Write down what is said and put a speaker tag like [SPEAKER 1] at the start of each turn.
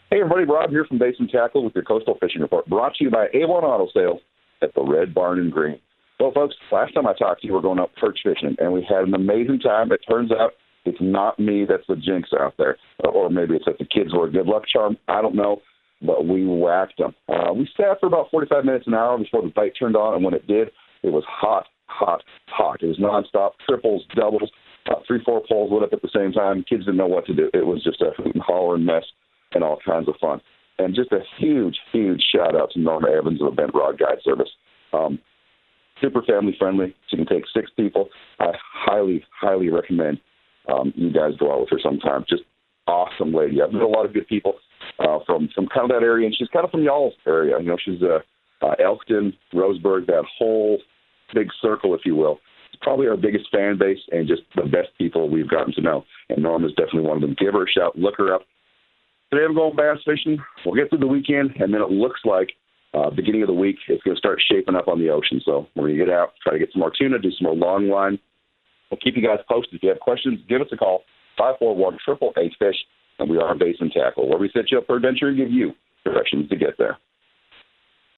[SPEAKER 1] Hey, everybody, Rob here from Basin Tackle with your Coastal Fishing Report, brought to you by A1 Auto Sales at the Red Barn in Green. Well, folks, last time I talked to you, we were going up perch fishing, and we had an amazing time. It turns out it's not me that's the jinx out there, or maybe it's that the kids were a good luck charm. I don't know, but we whacked them. We sat for about 45 minutes, an hour before the bite turned on, and when it did, it was hot, hot, hot. It was nonstop, triples, doubles, 3-4 poles lit up at the same time. Kids didn't know what to do. It was just a hoot and holler and mess and all kinds of fun. And just a huge, huge shout-out to Norma Evans of the Bent Rod Guide Service. Super family-friendly. She can take 6 people. I highly, highly recommend you guys go out with her sometime. Just awesome lady. I've met a lot of good people from kind of that area, and she's kind of from y'all's area. You know, she's Elkton, Roseburg, that whole big circle, if you will. It's probably our biggest fan base and just the best people we've gotten to know. And Norma's definitely one of them. Give her a shout. Look her up. Today I'm going bass fishing. We'll get through the weekend, and then it looks like beginning of the week it's going to start shaping up on the ocean. So we're going to get out, try to get some more tuna, do some more long line. We'll keep you guys posted. If you have questions, give us a call, 541-888-FISH, and we are Basin Tackle, where we set you up for adventure and give you directions to get there.